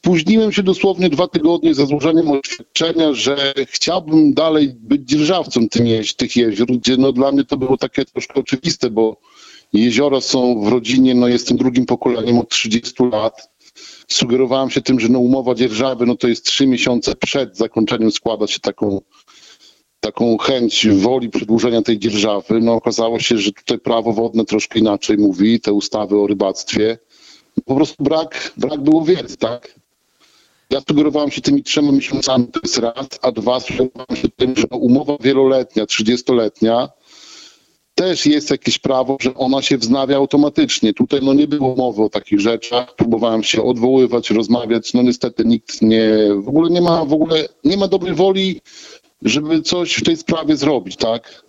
spóźniłem się dosłownie 2 tygodnie ze złożeniem oświadczenia, że chciałbym dalej być dzierżawcą tych jezior, gdzie no dla mnie to było takie troszkę oczywiste, bo jeziora są w rodzinie, no jestem drugim pokoleniem od 30 lat. Sugerowałem się tym, że no umowa dzierżawy, no to jest 3 miesiące przed zakończeniem składa się taką chęć woli przedłużenia tej dzierżawy. No okazało się, że tutaj prawo wodne troszkę inaczej mówi, te ustawy o rybactwie. Po prostu brak było wiedzy, tak? Ja sugerowałem się tymi 3 miesiącami, to jest raz, a 2 sugerowałem się tym, że umowa wieloletnia, 30-letnia, też jest jakieś prawo, że ona się wznawia automatycznie. Tutaj no nie było mowy o takich rzeczach. Próbowałem się odwoływać, rozmawiać. No niestety nikt w ogóle nie ma dobrej woli, żeby coś w tej sprawie zrobić, tak?